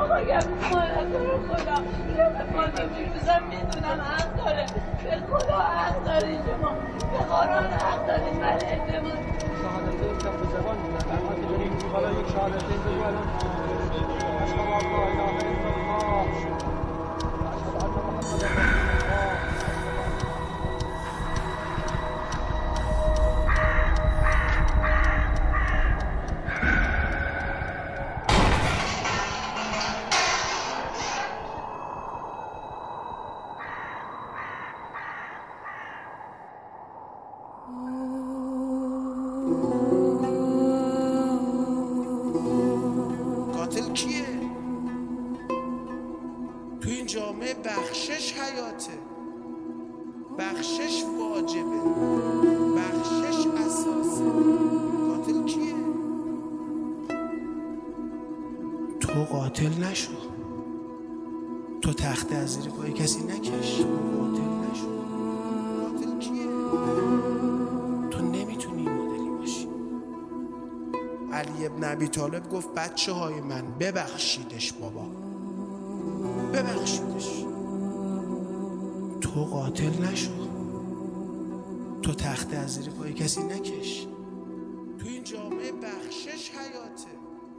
اگر مالک رو خدا که به پاکی میبوزم میدونم حق داره، به خدا حق داری، شما به قرآن حق داری، من اعتماد شهادتین که به زبان میدن اما تجاری حالا یک شهادتین بگو الان اشهد ان لا اله الا الله و اشهد ان محمد رسول الله. قاتل کیه؟ تو این جامعه بخشش حیاته، بخشش واجبه، بخشش اساسه. قاتل کیه؟ تو قاتل نشو، تو تخت از زیر پای کسی نکش، تو قاتل نشو. قاتل کیه؟ تو نمیتونی این مدلی باشی. علی ابن ابی طالب گفت بچه های من ببخشیدش بابا، ببخشیدش. تو قاتل نشو، تو تخت از زیر پای کسی نکش. تو این جامعه بخشش حیاته.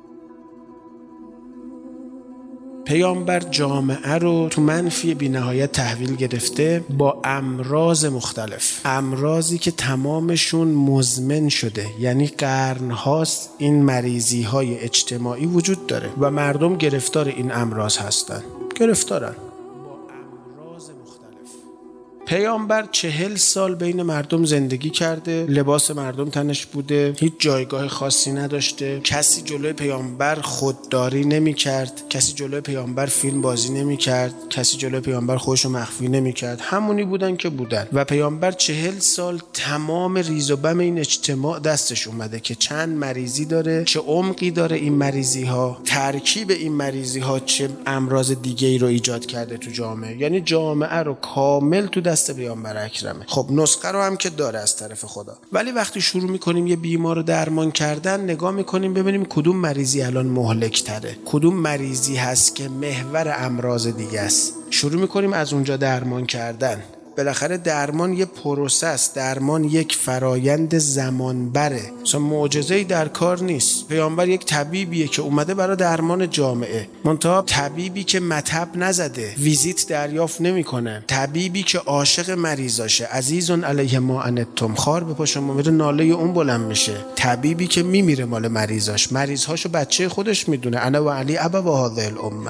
پیامبر جامعه رو تو منفی بی نهایت تحویل گرفته با امراض مختلف، امراضی که تمامشون مزمن شده، یعنی قرنهاست این مریضی های اجتماعی وجود داره و مردم گرفتار این امراض هستن، گرفتارن با امراض مختلف. پیامبر 40 سال بین مردم زندگی کرده، لباس مردم تنش بوده، هیچ جایگاه خاصی نداشته، کسی جلوی پیامبر خودداری نمی کرد، کسی جلوی پیامبر فیلم بازی نمی کرد، کسی جلوی پیامبر خودشو مخفی نمی کرد، همونی بودن که بودن. و پیامبر 40 سال تمام ریز و بم این اجتماع دستش اومده که چند مریضی داره، چه عمقی داره این مریضی ها، ترکیب این مریضی ها چه امراض دیگه ای رو ایجاد کرده تو جامعه. یعنی جامعه رو کامل تو دست پیامبر اکرمه. خب نسخه رو هم که داره از طرف خدا، ولی وقتی شروع میکنیم یه بیمار رو درمان کردن، نگاه میکنیم ببینیم کدوم مریضی الان مهلک تره، کدوم مریضی هست که محور امراض دیگه است، شروع میکنیم از اونجا درمان کردن. بالاخره درمان یه پروسه است، درمان یک فرایند زمان بره، مثلا معجزه‌ای در کار نیست. پیامبر یک طبیبیه که اومده برای درمان جامعه، منتها طبیبی که مطب نزده، ویزیت دریافت نمیکنه، طبیبی که عاشق مریضاشه، عزیزون علیه ما عنتم، خار به پا شما میره ناله اون بلند میشه، طبیبی که میمیره مال مریضاش، مریضهاشو بچه خودش میدونه، انا و علی ابا هذه الامه.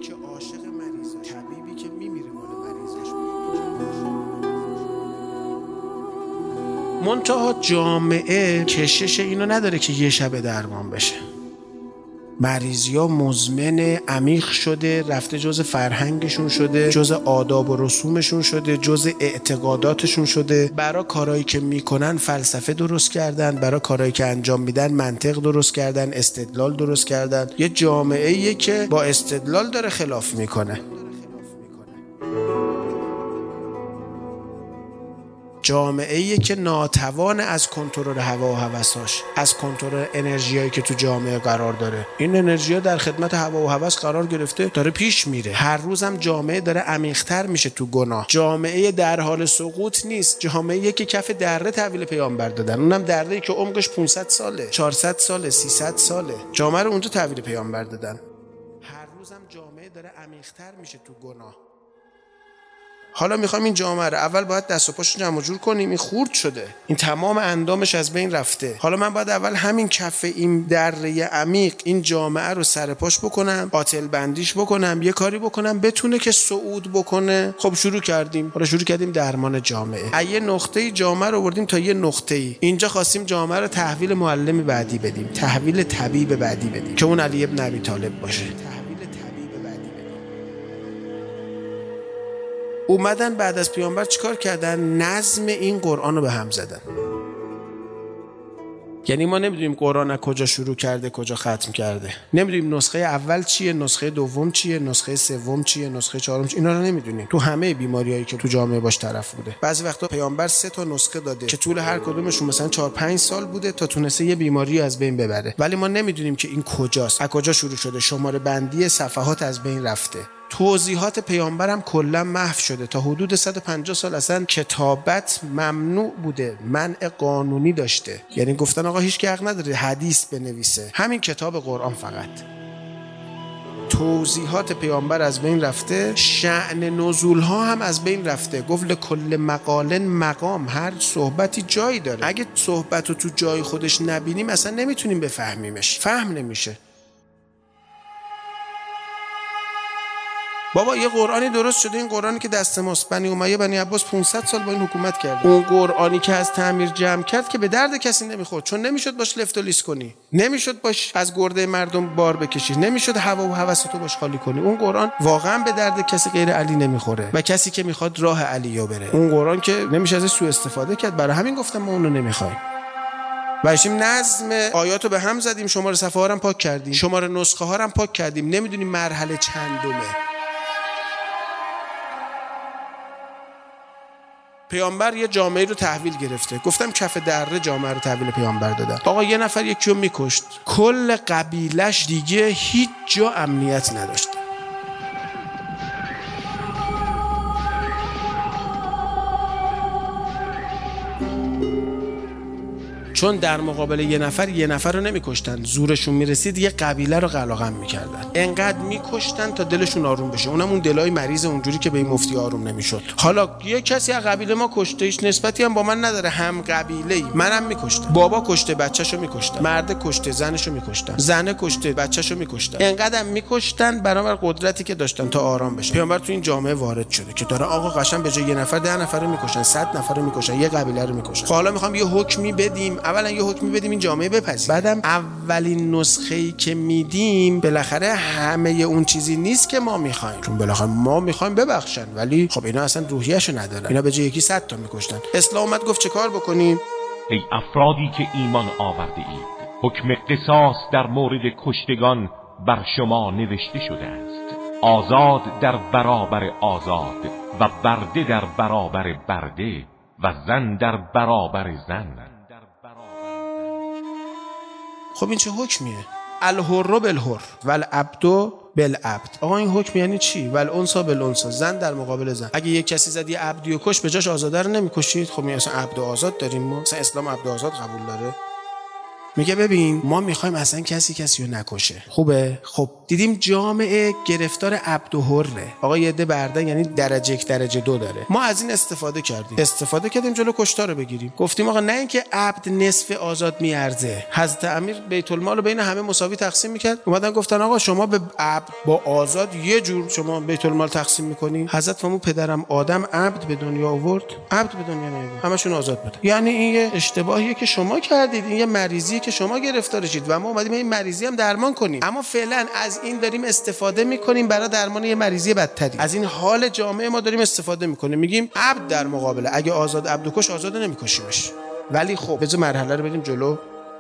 منتها جامعه کشش اینو نداره که یه شب درمان بشه. مریضی ها مزمن عمیق شده، رفته جز فرهنگشون شده، جز آداب و رسومشون شده، جز اعتقاداتشون شده. برای کارهایی که میکنن فلسفه درست کردن، برای کارهایی که انجام میدن منطق درست کردن، استدلال درست کردن. یه جامعه‌ایه که با استدلال داره خلاف میکنه. جامعه‌ای که ناتوان از کنترل هوا و هوساش، از کنترل انرژیایی که تو جامعه قرار داره. این انرژی‌ها در خدمت هوا و هوس قرار گرفته، داره پیش میره. هر روزم جامعه داره عمیق‌تر میشه تو گناه. جامعه در حال سقوط نیست، جامعه‌ای که کف دره تحویل پیامبر دادن، اونم دره‌ای که عمقش 500 ساله، 400 ساله، 300 ساله. جامعه رو اونجا تحویل پیامبر دادن. هر روزم جامعه داره عمیق‌تر میشه تو گناه. حالا میخوایم این جامعه رو اول باید دست و پاشو جمع جور کنیم، این خورد شده، این تمام اندامش از بین رفته. حالا من باید اول همین کف این دره عمیق این جامعه رو سر پاش بکنم، آتل بندیش بکنم، یه کاری بکنم بتونه که صعود بکنه. خب شروع کردیم، حالا شروع کردیم درمان جامعه. یه نقطه‌ای جامعه رو بردیم تا یه نقطه‌ای، اینجا خواستیم جامعه رو تحویل معلم بعدی بدیم، تحویل طبیب بعدی بدیم که اون علی ابن ابی طالب باشه. اومدن بعد از پیامبر چیکار کردن؟ نظم این قرآن رو به هم زدن. یعنی ما نمیدونیم قرآن از کجا شروع کرده کجا ختم کرده، نمیدونیم نسخه اول چیه، نسخه دوم چیه، نسخه سوم چیه، نسخه چهارم چیه، اینا رو نمیدونیم. تو همه بیماریایی که تو جامعه باش طرف بوده بعضی وقتا پیامبر 3 تا نسخه داده که طول هر کدومشون مثلا 4-5 سال بوده تا تونسته یه بیماری از بین ببره، ولی ما نمیدونیم که این کجاست، از کجا شروع شده، شماره بندی صفحات از بین رفته. توضیحات پیامبرم کلا محو شده. تا حدود 150 سال اصلا کتابت ممنوع بوده، منع قانونی داشته، یعنی گفتن آقا هیچ کی حق نداره حدیث بنویسه، همین کتاب قرآن فقط. توضیحات پیامبر از بین رفته، شأن نزول ها هم از بین رفته. گفت لکل مقال مقام، هر صحبتی جایی داره، اگه صحبتو تو جای خودش نبینیم اصلا نمیتونیم بفهمیمش، فهم نمیشه. بابا یه قرآنی درست شده، این قرآنی که دست ماست، بنی امیه بنی عباس 500 سال با این حکومت کرده. اون قرآنی که از تعمیر جمع کرد که به درد کسی نمیخورد، چون نمیشد باش لفت و لیس کنی، نمیشد باش از گرده مردم بار بکشی، نمیشد هوا و هوستو باش خالی کنی. اون قرآن واقعا به درد کسی غیر علی نمیخوره و کسی که میخواد راه علیو بره. اون قرآن که نمیشه ازش سوء استفاده کرد، برای همین گفتم ما اونو نمیخوایم. باشیم نظم آیاتو به هم زدیم، شماره صفحه ها رو پاک کردیم، شماره نسخه ها رو پاک کردیم، نمیدونیم مرحله چندمه. پیامبر یه جامعه رو تحویل گرفته، گفتم کف دره جامعه رو تحویل پیامبر دادن. آقا یه نفر یکی رو میکشت، کل قبیلش دیگه هیچ جا امنیت نداشت. چون در مقابل یه نفر رو نمیکشتن، زورشون میرسید یه قبیله رو قلقم میکردن، انقدر میکشتن تا دلشون آروم بشه، اونم اون دلای مریض اونجوری که به این مفتی آروم نمیشد. حالا یه کسی از قبیله ما کشته، هیچ نسبتی هم با من نداره، هم قبیله‌ای، منم میکشتم. بابا کشته بچه‌شو میکشتن، مرد کشته زنشو میکشتن، زنه کشته بچه‌شو میکشتن، انقدر میکشتن برابر قدرتی که داشتن تا آرام بشه. پیامبر تو این جامعه وارد شده که داره آقا قشنگ به جای یه نفر 10 نفر رو میکشن، 100 نفر رو میکشن، یه قبیله رو میکشن. حالا میخوام یه حکمی بدیم، اولا یه حکمی بدیم این جامعه بپذیره، بعدم اولین نسخه‌ای که میدیم بالاخره همه اون چیزی نیست که ما میخوایم، چون بالاخره ما میخوایم ببخشن، ولی خب اینا اصلا روحیه‌شو ندارن، اینا به جای یکی 100 تا میکشتن. اسلام اومد گفت چه کار بکنیم؟ ای افرادی که ایمان آورده اید، حکم قصاص در مورد کشتگان بر شما نوشته شده است، آزاد در برابر آزاد و برده در برابر برده و زن در برابر زن. خب این چه حکمیه؟ الحر بالحر والعبد بالعبد. آقا این حکم یعنی چی؟ والانثى بالانثى، زن در مقابل زن. اگه یک کسی زد یه عبدی و کش، به جاش آزاده رو نمیکشید؟ خب این اصلا عبد و آزاد داریم ما؟ اصلا اسلام عبد و آزاد قبول داره؟ میگه ببین ما میخوایم اصلا کسی رو نکشه. خوبه؟ خب دیدیم جامعه گرفتار عبد و حره. آقا یه عده بردن، یعنی درجه 1 درجه 2 داره. ما از این استفاده کردیم جلو کشتار رو بگیریم. گفتیم آقا نه اینکه عبد نصف آزاد میارزه. حضرت امیر بیت المال رو بین همه مساوی تقسیم میکرد. اومدن گفتن آقا شما به عبد با آزاد یه جور شما بیت المال تقسیم میکنی. حضرت فرمود پدرم آدم عبد به دنیا آورد، عبد به دنیا نیاورد، همشون آزاد بودن. یعنی این یه اشتباهیه که شما کردید، این یه مریضی که شما گرفتارشید و ما اومدیم این مریضی هم درمان کنیم. اما فعلا از این داریم استفاده میکنیم برای درمان یه مریضی بدتری. از این حال جامعه ما داریم استفاده میکنیم، میگیم عبد در مقابله، اگه آزاد عبدو کش آزاد نمیکشیمش. ولی خب بذار مرحله رو بریم جلو.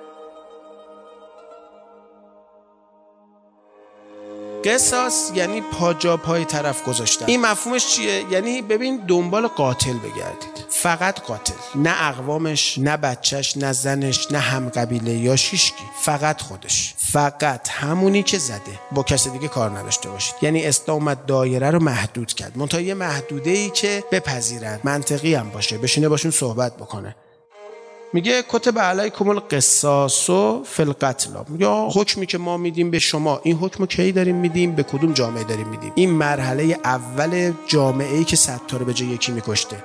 قصاص یعنی پا جا پای طرف گذاشتن. این مفهومش چیه؟ یعنی ببین دنبال قاتل بگردید، فقط قاتل، نه اقوامش، نه بچهش، نه زنش، نه هم قبیله یا شیشکی، فقط خودش، فقط همونی که زده، با کسی دیگه کار نداشته باشید. یعنی اسلام اومد دایره رو محدود کرد، منتها یه محدوده‌ای که بپذیرن، منطقی هم باشه، بشینه باشون صحبت بکنه. میگه کتب علیکم القصاص فی القتل. میگه حکمی که ما میدیم به شما، این حکمو کی داریم میدیم؟ به کدوم جامعه داریم میدیم؟ این مرحله اول جامعه‌ای که 100 تا رو به جای یکی میکشته.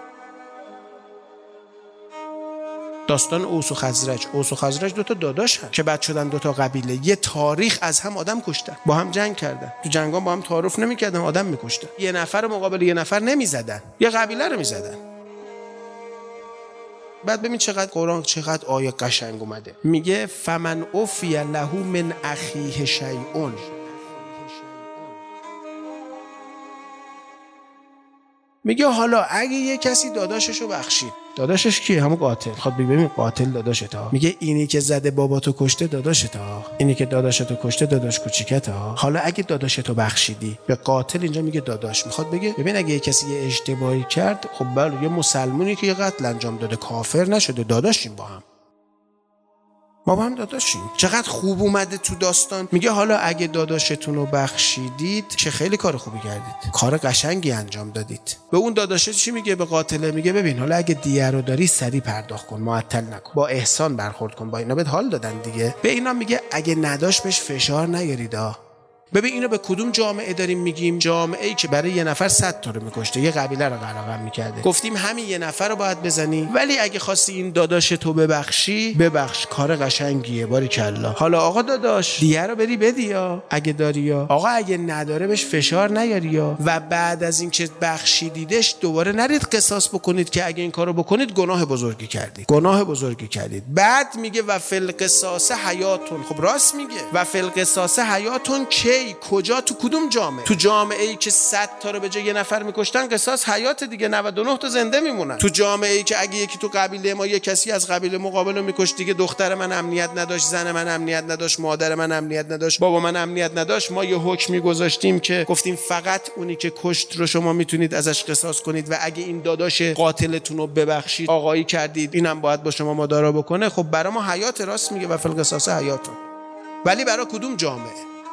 داستان اوس و خزرج 2 تا داداش هست که بعد شدن 2 تا قبیله، یه تاریخ از هم آدم کشتن، با هم جنگ کردن، تو جنگا با هم تعارف نمیکردن، آدم میکشتن، یه نفر مقابل یه نفر نمیزدن، یه قبیله رو میزدن. بعد ببین چقدر قرآن، چقدر آیه قشنگ اومده. میگه فمن عفی له من اخیه شیء. میگه حالا اگه یه کسی داداششو بخشید، داداشش کیه؟ همون قاتل. خب ببین قاتل داداشت ها. میگه اینی که زده باباتو کشته داداشت ها، اینی که داداشتو کشته داداش کوچیکت ها. حالا اگه داداشتو بخشیدی، به قاتل اینجا میگه داداش. میخواد بگه ببین اگه یه کسی یه اشتباهی کرد، خب بله یه مسلمونی که یه قتل انجام داده کافر نشده، داداشیم با هم، ما با هم داداشیم. چقدر خوب اومده تو داستان. میگه حالا اگه داداشتون رو بخشیدید که خیلی کار خوبی کردید، کار قشنگی انجام دادید. به اون داداشه چی میگه؟ به قاتله میگه ببین حالا اگه دیه رو داری سریع پرداخت کن، معطل نکن، با احسان برخورد کن، با اینا بهت حال دادن دیگه. به اینا میگه اگه نداشت بهش فشار نیارید. ببین اینو به کدوم جامعه داریم میگیم؟ جامعه‌ای که برای یه نفر 100 تا رو میکشته، یه قبیله رو قلقم میکرده. گفتیم همین یه نفر رو باید بزنی، ولی اگه خواستی این داداش تو ببخشی، ببخش، کار قشنگیه، باریکلا. حالا آقا داداش دیگه رو بری بدی یا اگه داری، یا آقا اگه نداره بهش فشار نیاری، یا و بعد از اینکه بخشیدیدش دوباره نرید قصاص بکنید که اگه این کارو بکنید گناه بزرگی کردید، گناه بزرگی کردید. بعد میگه و فی القصاص حیاتون. خب راست میگه، و فی القصاص حیاتون کجا؟ تو کدوم جامعه؟ تو جامعه‌ای که 100 تا رو به جای یه نفر میکشتن قصاص حیات دیگه، 99 تا زنده میمونن. تو جامعه‌ای که اگه یکی تو قبیله ما یه کسی از قبیله مقابل رو میکشت دیگه، دختر من امنیت نداشت، زن من امنیت نداشت، مادر من امنیت نداشت، بابا من امنیت نداشت، ما یه حکمی گذاشتیم که گفتیم فقط اونی که کشت رو شما میتونید ازش قصاص کنید و اگه این داداش قاتلتون رو ببخشید، آقایی کردید، اینم باید با شما مدارا بکنه. خب برای ما حیات. راست میگه و فی القصاص حیاتون. ولی برای کدوم جامعه؟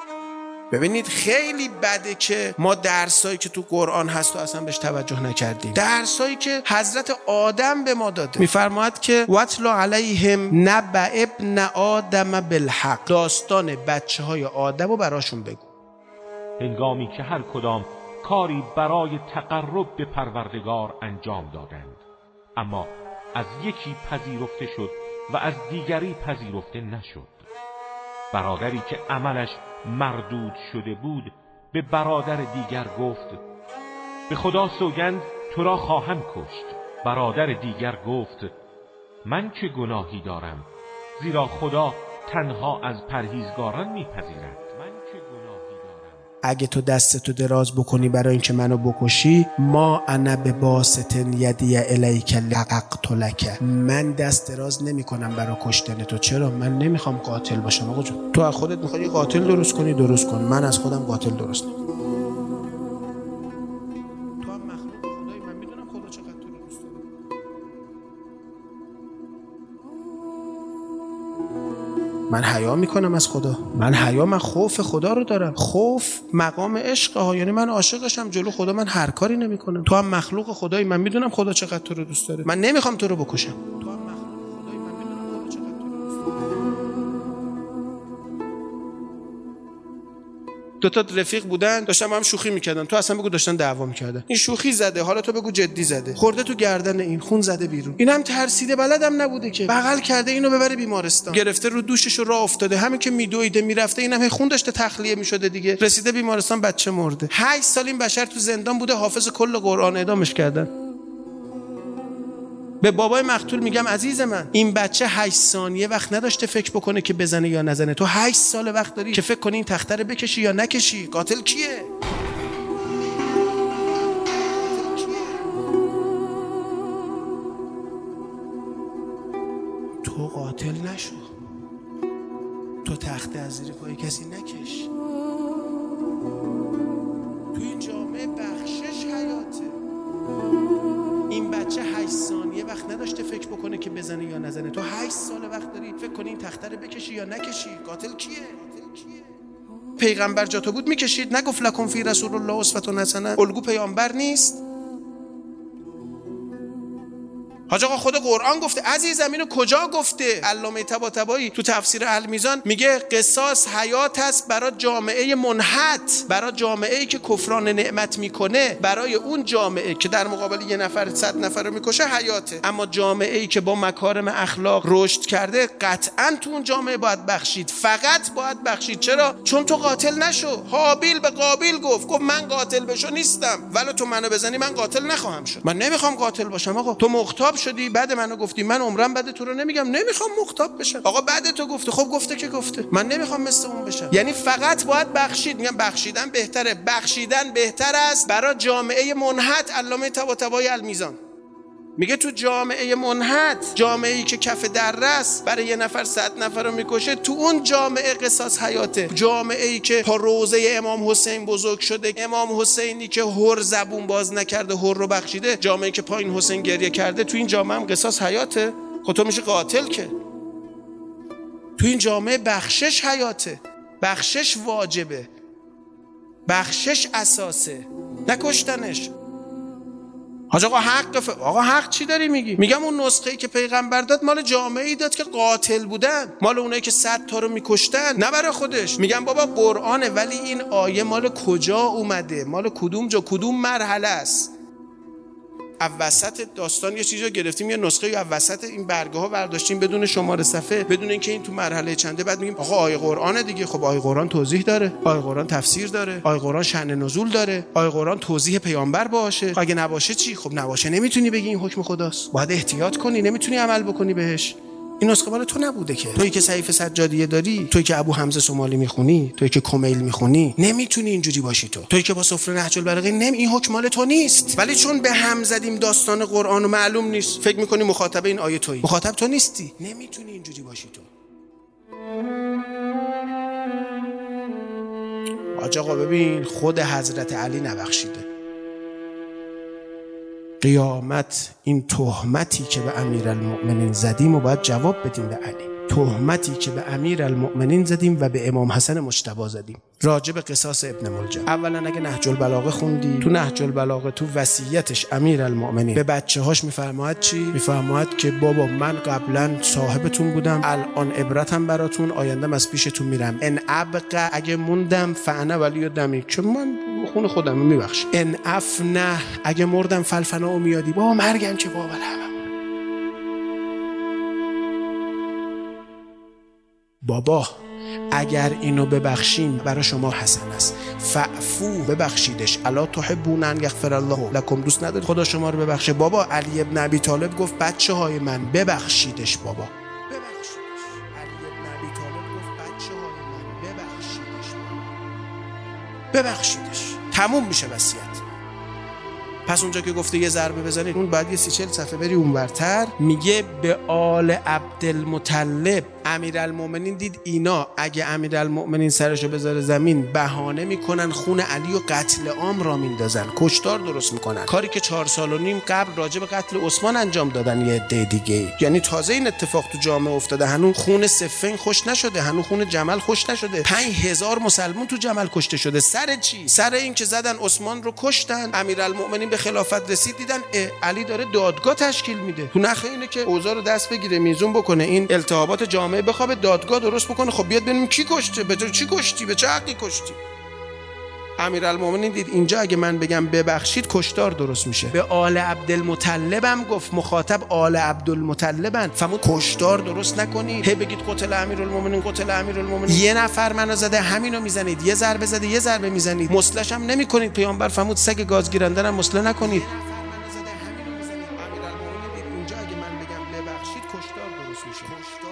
ببینید خیلی بده که ما درسایی که تو قرآن هست و اصلا بهش توجه نکردیم. درسایی که حضرت آدم به ما داده. میفرماید که واتلو علیهم نبأ ابن آدم بالحق، داستان بچه‌های آدم رو براشون بگو. هنگامی که هر کدام کاری برای تقرب به پروردگار انجام دادند، اما از یکی پذیرفته شد و از دیگری پذیرفته نشد. برادری که عملش مردود شده بود به برادر دیگر گفت به خدا سوگند تو را خواهم کشت. برادر دیگر گفت من چه گناهی دارم، زیرا خدا تنها از پرهیزگاران میپذیرد. اگه تو دستتو دراز بکنی برای اینکه منو بکشی، ما انا بباسط یدی الیک لاقتلک، من دست دراز نمیکنم برای کشتن تو. چرا؟ من نمیخوام قاتل باشم. آقا جون تو از خودت میخوای قاتل درست کنی، درست کن. من از خودم قاتل درست نمیکنم. تو هم مخلوق خدایی، من میدونم خدا چقدر تو رو دوست داره. من حیا میکنم از خدا، من خوف خدا رو دارم. خوف مقام عشق ها، یعنی من عاشقشم، جلو خدا من هر کاری نمیکنم. تو هم مخلوق خدایی، من میدونم خدا چقدر تو رو دوست داره. من نمیخوام تو رو بکشم. تو هم مخلوق خدایی، من میدونم خدا چقدر تو رو دوست داره. دو تا رفیق بودن داشتن هم شوخی میکردن، تو اصلا بگو داشتن دعوا میکردن. این شوخی زده، حالا تو بگو جدی زده، خورده تو گردن این، خون زده بیرون. اینم ترسیده، بلدم نبوده که بغل کرده اینو ببره بیمارستان، گرفته رو دوشش و راه افتاده، همین که میدویده میرفته اینم هی خون داشته تخلیه میشده دیگه، رسیده بیمارستان، بچه مرده. 8 سال این بشر تو زندان بوده، حافظ کل قرآن، اعدامش کردن. به بابای مقتول میگم عزیز من، این بچه 8 ثانیه وقت نداشته فکر بکنه که بزنه یا نزنه. تو 8 سال وقت داری که فکر کنی این تخته رو بکشی یا نکشی. قاتل کیه؟ تو قاتل نشو، تو تخته از زیر پای کسی نکش. تو این جامعه بخشش حیاته. این بچه 8 ثانیه وقت نداشته فکر بکنه که بزنه یا نزنه. تو 8 سال وقت داری فکر کنی این تخته رو بکشی یا نکشی. قاتل کیه؟ پیغمبر جا تو بود میکشید؟ نگفت لکم فی رسول الله اسوة حسنه؟ الگو پیامبر نیست؟ حاج آقا خود قرآن گفته. عزیزم اینو کجا گفته؟ علامه طباطبایی تو تفسیر المیزان میگه قصاص حیات است برای جامعه منحت، برای جامعه‌ای که کفران نعمت میکنه. برای اون جامعه که در مقابل یه نفر 100 نفر رو میکشه حیاته، اما جامعه‌ای که با مکارم اخلاق رشد کرده قطعاً تو اون جامعه باید بخشید، فقط باید بخشید. چرا؟ چون تو قاتل نشو. هابیل به قابیل گفت من قاتل بشو نیستم، ولی تو منو بزنی من قاتل نخواهم شد. من نمیخوام قاتل باشم. آقا تو مغتاب شدی بعد منو گفتی من عمرم بعد تو رو نمیگم، نمیخوام مختاب بشم. آقا بعد تو گفته، خب گفته که گفته، من نمیخوام مثل اون بشم. یعنی فقط باید بخشید. میگم بخشیدن بهتره، بخشیدن بهتر است برای جامعه منحط. علامه طباطبایی المیزان میگه تو جامعه منحط، جامعه‌ای که کف دره است، برای یه نفر 100 نفر رو میکشه، تو اون جامعه قصاص حیاته. جامعه‌ای که پا روزه امام حسین بزرگ شده، امام حسینی که هر زبون باز نکرده هر رو بخشیده، جامعه‌ای که پایین حسین گریه کرده، تو این جامعه هم قصاص حیاته. خب تو میشه قاتل که. تو این جامعه بخشش حیاته، بخشش واجبه، بخشش اساسه، نکشتنش. حاج آقا حق آقا حق چی داری میگی؟ میگم اون نسخه‌ای که پیغمبر داد مال جامعه‌ای داد که قاتل بودن، مال اونایی که 100 تا رو میکشتن، نه برای خودش. میگم بابا قرآنه، ولی این آیه مال کجا اومده؟ مال کدوم جا، کدوم مرحله است؟ وسط داستان یه چیزی رو گرفتیم، یه نسخه رو وسط این برگه ها برداشتیم بدون شماره صفحه، بدون اینکه این تو مرحله چنده. بعد میگیم آقا آیه قرآنه دیگه. خب آیه قرآن توضیح داره، آیه قرآن تفسیر داره، آیه قرآن شأن نزول داره، آیه قرآن توضیح پیامبر باشه. اگه نباشه چی؟ خب نباشه نمیتونی بگی این حکم خداست، باید احتیاط کنی، نمیتونی عمل بکنی بهش. این نسخه مال تو نبوده که. تویی که صحیفه سجادیه داری، تویی که ابو حمزه سومالی میخونی، تویی که کمیل میخونی، نمیتونی اینجوری باشی. تویی که با سفره نهج البلاغه این حکم مال تو نیست. ولی چون به هم زدیم داستان قرآن و معلوم نیست، فکر میکنی مخاطب این آیه تویی. مخاطب تو نیستی، نمیتونی اینجوری باشی. تو حاج آقا ببین، خود حضرت علی نبخشیده. قیامت این تهمتی که به امیرالمؤمنین زدیم و باید جواب بدیم به علی. تهمتی که به امیرالمؤمنین زدیم و به امام حسن مجتبی زدیم راجع به قصاص ابن ملجم. اولا اگه نهج البلاغه خوندی، تو نهج البلاغه تو وصیتش امیرالمؤمنین به بچه‌هاش میفرماید چی؟ میفرماید که بابا من قبلا صاحبتون بودم، الان عبرتم براتون، آیندهم از پیشتون میرم. ان ابقى، اگه موندم فانا ولی دمی، که من خون خودم میبخشم. ان افنه، اگه مردم فلفنا و میادی، بابا مرگم که بابا بابا اگر اینو ببخشین برای شما حسن است. فعفو، ببخشیدش. الا تحبون ان یغفر الله لکم، دوست ندارید خدا شما رو ببخشه؟ بابا علی ابن ابی طالب گفت بچه‌های من ببخشیدش. بابا ببخشیدش. علی ابن ابی طالب گفت بچه‌های من ببخشیدش. ببخشیدش. تموم میشه وصیت. پس اونجا که گفته یه ضربه بزنید، اون بعد یه 30-40 صفحه بری اونورتر، میگه به آل عبدالمطلب. امیرالمؤمنین دید اینا اگه امیرالمؤمنین سرشو بذاره زمین، بهانه میکنن خون علی و قتل عام را میندازن، کشتار درست میکنن، کاری که 4.5 سال قبل راجع به قتل عثمان انجام دادن یه عده دیگه. یعنی تازه این اتفاق تو جامعه افتاده، هنوز خون صفین خوش نشده، هنوز خون جمل خوش نشده. 5000 مسلمان تو جمل کشته شده. سر چی؟ سر این که زدن عثمان رو کشتن. امیرالمؤمنین به خلافت رسید، دیدن علی داره دادگاه تشکیل میده. تو نخ اینه که اوضاع رو دست بگیره، میزون بکنه، این التهابات جامعه بخوابه، دادگاه درست بکنه. خب بیاد ببینیم کی کشته، به تو چی کشتی، به چه حقی کشتی. امیرالمؤمنین دید اینجا اگه من بگم ببخشید کشتار درست میشه. به آل عبدالمطلب هم گفت، مخاطب آل عبدالمطلبن، فهمون کشتار درست نکنید. هی بگید قتل امیرالمؤمنین، قتل امیرالمؤمنین. یه نفر منو زده همینو میزنید، یه ضربه زده یه ضربه میزنید، مسلش هم نمیکنید. پیامبر فرمود سگ گاز گیرنده هم مسله نکنید. اینجا اگه من بگم ببخشید کشتار درست میشه.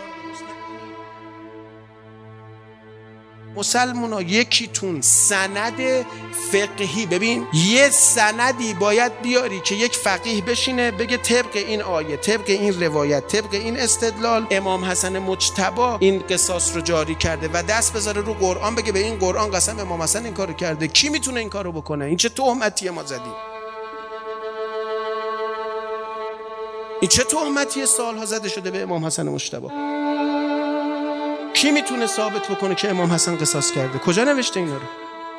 مسلمونا یکیتون سند فقهی، ببین یه سندی باید بیاری که یک فقیه بشینه بگه طبق این آیه، طبق این روایت، طبق این استدلال امام حسن مجتبی این قصاص رو جاری کرده و دست بذاره رو قرآن بگه به این قرآن قسم امام حسن این کارو کرده. کی میتونه این کارو بکنه؟ این چه تهمتیه ما زدیم؟ این چه تهمتیه سالها زده شده به امام حسن مجتبی؟ کی میتونه ثابت بکنه که امام حسن قصاص کرده؟ کجا نوشته اینا رو؟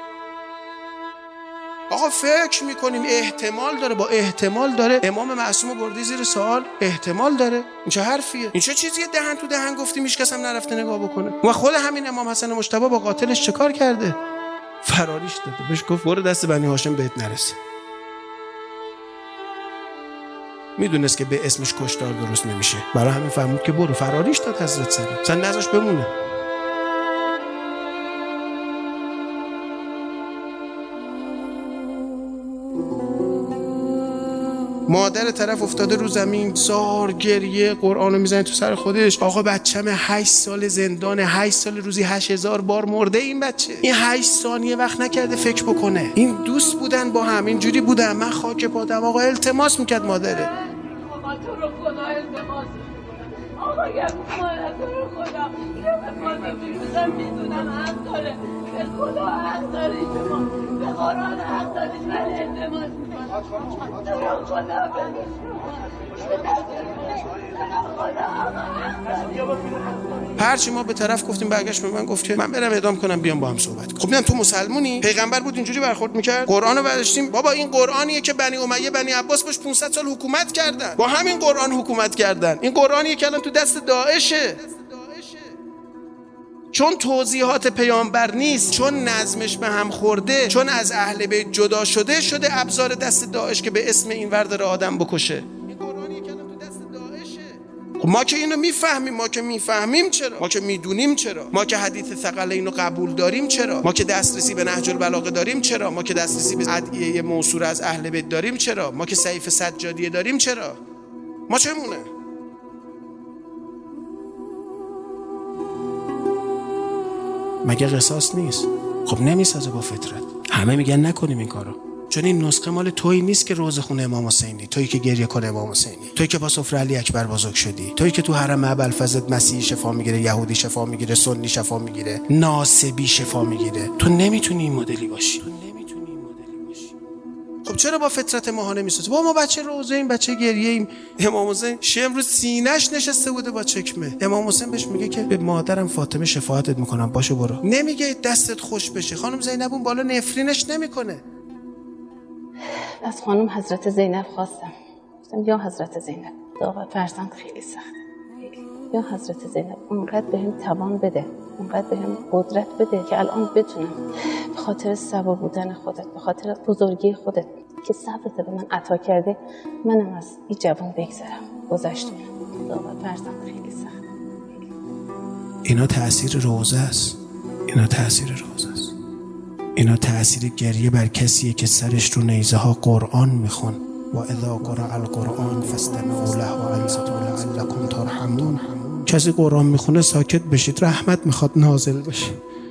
آقا فکر میکنیم احتمال داره، با احتمال داره امام معصوم بردی زیر سوال، احتمال داره. این چه حرفیه؟ این چه چیزیه دهن تو دهن گفتیم هیچ کس هم نرفته نگاه بکنه؟ و خود همین امام حسن مجتبی با قاتلش چه کار کرده؟ فراریش داده، بهش گفت برو دست بنی هاشم بهت نرسه. میدونست که به اسمش کشتار درست نمیشه، برای همین فهمید که برو. فراریش داد حضرت سری، اصلا نذاش بمونه. مادر طرف افتاده رو زمین، زار گریه، قرآنو میزنه تو سر خودش. آقا بچه‌م 8 سال زندانه، 8 سال روزی 8000 بار مرده این بچه. این 8 ثانیه وقت نکرده فکر بکنه. این دوست بودن با هم، اینجوری بودن. من خاک پاتم. آقا التماس میکرد مادره. آقا تو رو خدا التماس میکنم. آقا یه مادر تو رو خدا یه بفاتی بیروزم میدونم حق داره. به خدا حق داری شما. به قرآن حق داری. من التماس میکنم. تو رو خدا هرچی ما به طرف گفتیم برگشت به من گفت که من برم اعدام کنم بیام با هم صحبت کنم. خب میگم تو مسلمونی؟ پیغمبر بود اینجوری برخورد میکرد؟ قرآنو برداشتیم بابا، این قرآنیه که بنی امیه بنی عباس باش 500 سال حکومت کردن، با همین قرآن حکومت کردن. این قرآنیه که الان تو دست داعشه. چون توضیحات پیامبر نیست، چون نظمش به هم خورده، چون از اهل بیت جدا شده ابزار دست داعش که به اسم این ور داره آدم بکشه. این قرآنیه که الان تو دست داعشه. خب ما که اینو میفهمیم، ما که میفهمیم چرا؟ ما که میدونیم چرا؟ ما که حدیث ثقلین رو قبول داریم چرا؟ ما که دسترسی به نهج البلاغه داریم چرا؟ ما که دسترسی به ادعیه موصوله از اهل بیت داریم چرا؟ ما که سیف سجادیه داریم چرا؟ ما چمونه؟ مگه قصاص نیست؟ خب نمیسازه با فطرت. همه میگن نکنیم این کارو، چون این نسخه مال تویی نیست که روز خونه امام حسینی، تویی که گریه کنه امام حسینی، تویی که با سفره علی اکبر بزرگ شدی، تویی که تو حرم ابوالفضل مسیحی شفا میگیره، یهودی شفا میگیره، سنی شفا میگیره، ناسبی شفا میگیره. تو نمیتونی این مدلی باشی. خب چرا با فطرت ماها نمیسازه؟ ما بچه روزه این بچه گریه ایم. امام حسین شمر رو سینه‌اش نشسته بوده با چکمه. امام حسین بهش میگه که به مادرم فاطمه شفاعتت میکنم، باشه برو. نمیگه دستت خوش بشه. خانم زینب اون بالا نفرینش نمیکنه. از خانم حضرت زینب خواستم یا حضرت زینب، دعا فرزند خیلی سخته، یا حضرت زینب اونقدر بهم توان بده، اونقدر بهم قدرت بده که الان بتونم به خاطر صبور بودن خودت، به خاطر بزرگی خودت که صبرت به من عطا کرده، منم از این جوان بگذرم. گذشتم دعا فرزند خیلی سخته. اینا تأثیر روزه است. اینا تأثیر روزه است. اینا تأثیر گریه بر کسیه که سرش رو نیزه ها قرآن میخون. و اذا قرأ القرآن فاستمعوا له و انصتوا لعلکم ترحمون. کسی قرآن میخونه ساکت بشید، رحمت میخواد نازل بشه.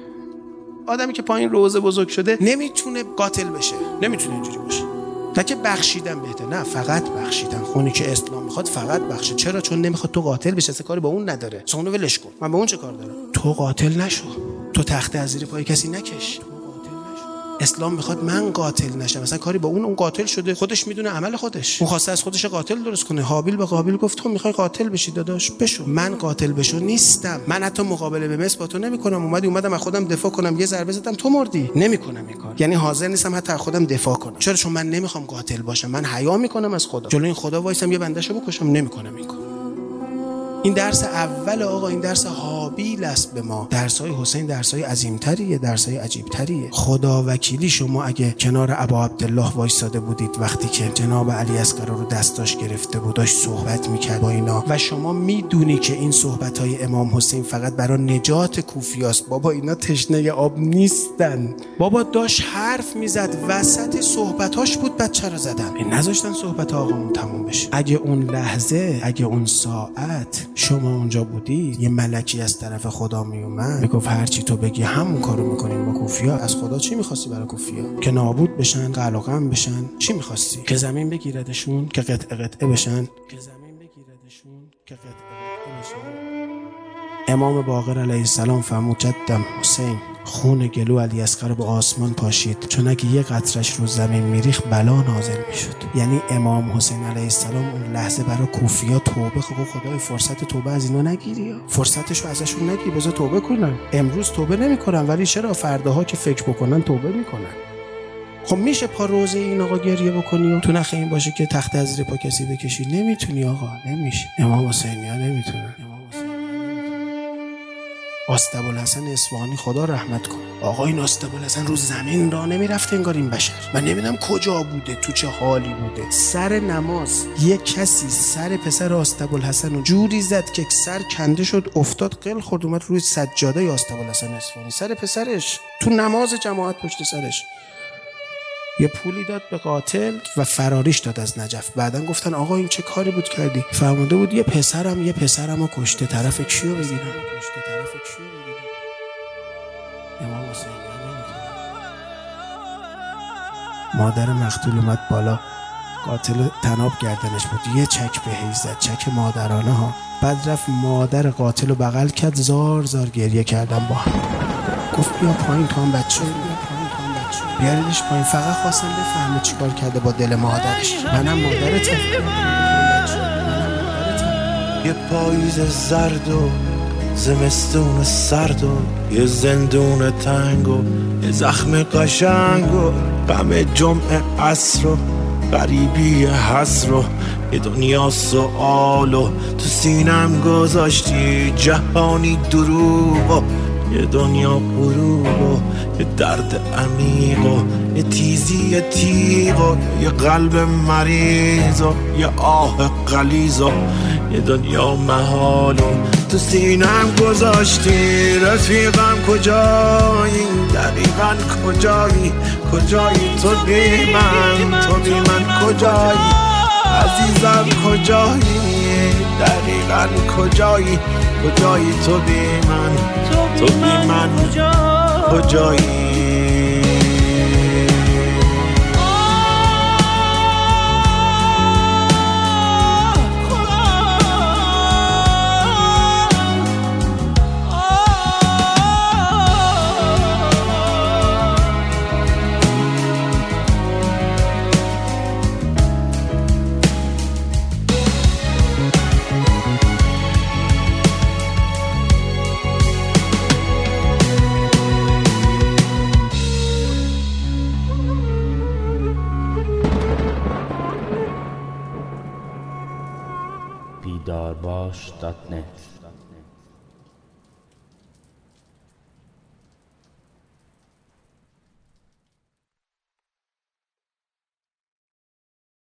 آدمی که پایین روزه بزرگ شده نمیتونه قاتل بشه، نمیتونه اینجوری باشه. نه که بخشیدن بهتر، نه فقط بخشیدن. خونی که اسلام میخواد فقط بخشه. چرا؟ چون نمیخواد تو قاتل بشه، اصلا کاری با اون نداره. اونو ولش کن، من با اون چه کار دارم؟ تو قاتل نشو، تو تخته از زیر پای کسی نکش. اسلام میخواد من قاتل نشم، مثلا کاری با اون قاتل شده، خودش میدونه عمل خودش، اون خواسته از خودش قاتل درست کنه. حابیل به قابیل گفت تو میخوای قاتل بشی داداش، بشو. من قاتل بشو نیستم. من حتی مقابله به مثل با تو نمیکنم. اومدم از خودم دفاع کنم، یه ضربه زدم تو مردی، نمیکنم این کار. یعنی حاضر نیستم حتی از خودم دفاع کنم. چرا؟ چون من نمیخوام قاتل باشم. من حیا میکنم از خدا. جلوی این خدا وایسم یه بندهشو بکشم، نمیکنم این کار. این درس اول آقا، این درس حابیل است به ما. درسای حسین درسای عظیمتریه، درسای عجیبتریه. خدا وکیلی شما اگه کنار ابا عبدالله وایساده بودید وقتی که جناب علی اصغر رو دستاش گرفته بود، داشت صحبت میکرد با اینا، و شما میدونی که این صحبت‌های امام حسین فقط برای نجات کوفیاست. بابا اینا تشنه آب نیستن. بابا داشت حرف میزد، وسط صحبتاش بود بچه رو زدن. این نذاشتن صحبت آقامون تموم بشه. اگه اون لحظه، اگه اون ساعت شما اونجا بودی، یه ملکی از طرف خدا میومد میگفت هر چی تو بگی همون کارو میکنیم با کوفیا. از خدا چی میخواستی برای کوفیا؟ که نابود بشن، قلقم بشن؟ چی میخواستی؟ که زمین بگیردشون، که قطعه بشن؟ که زمین بگیردشون، که قطعه بشن؟ امام باقر علیه السلام فرمود جدم حسین خون گلو علی اصغر به آسمان پاشید، چون اگه یه قطرش رو زمین میریخت بلا نازل میشد. یعنی امام حسین علیه السلام اون لحظه برای کوفیا توبه، خدای فرصت توبه از اینا نگیری، فرصتشو ازشون نگیر، بذار توبه کنن. امروز توبه نمیکنن، ولی چرا فرداها که فکر بکنن توبه میکنن. خب میشه پا روزه این آقا گریه بکنی و تو نخ این باشه که تخت از زیر پا کسی بکشی؟ نمیتونی آقا، نمیشه. امام حسینی ها نمیتونن. آستابالحسن اصفهانی خدا رحمت کن. آقا این آستابالحسن رو زمین را نمیرفت انگار این بشر. من نمیدونم کجا بوده، تو چه حالی بوده. سر نماز یک کسی سر پسر آستابالحسن رو جوری زد که سر کنده شد، افتاد، قل خورد، اومد روی سجاده آستابالحسن اصفهانی، سر پسرش تو نماز جماعت پشت سرش. یه پولی داد به قاتل و فراریش داد از نجف. بعدن گفتن آقا این چه کاری بود کردی؟ فرموده بود یه پسرمو کشته، طرف کیو بگیرم؟ امام حسین. مادر مقتول اومد بالا، قاتل طناب گردنش بود، یه چک بهش زد، چک مادرانه ها. بعد رفت مادر قاتل رو بغل کرد، زار زار گریه کردن با هم. گفت بیا پایین تو هم بچه، بیاریدش پایین. فقط خواستم بفهمه چیکار کرده با دل مادرش. منم مادرتم. یه پاییز زرد و زمستون سرد و یه زندون تنگ و یه زخم قشنگ و غم جمعه عصر و غریبی حسر و یه دنیا سؤال و تو سینم گذاشتی جهانی دروغ و یه دنیا غروب و یه درد عمیق و یه تیزی تیغ و یه قلب مریض و یه آه غلیظ و یه دنیا محال و تو سینم گذاشتی. رفیقم کجایی؟ دقیقاً کجایی؟ تو بی من کجایی؟ عزیزم کجایی؟ دقیقاً کجایی؟ تو بی من کجایی؟ بیدارباش.net